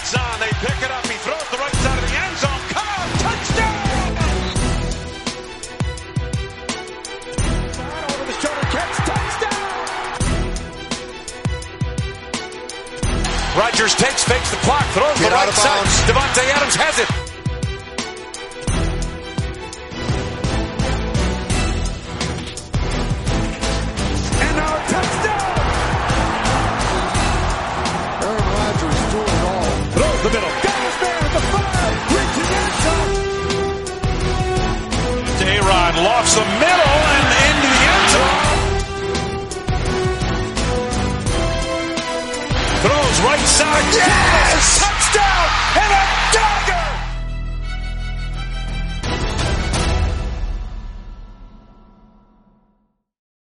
It's on. They pick it up. He throws the right side of the end zone. Cobb, touchdown! Over the shoulder catch, touchdown! Rodgers fakes the clock, throws the right side. Davante Adams has it. And now a touchdown! Aaron Rodgers doing it all. Throws the middle. Goes there at the 5. Reaching end zone. A-Rod lofts the middle and into the end zone. Throws right side. Yes! Touchdown! And a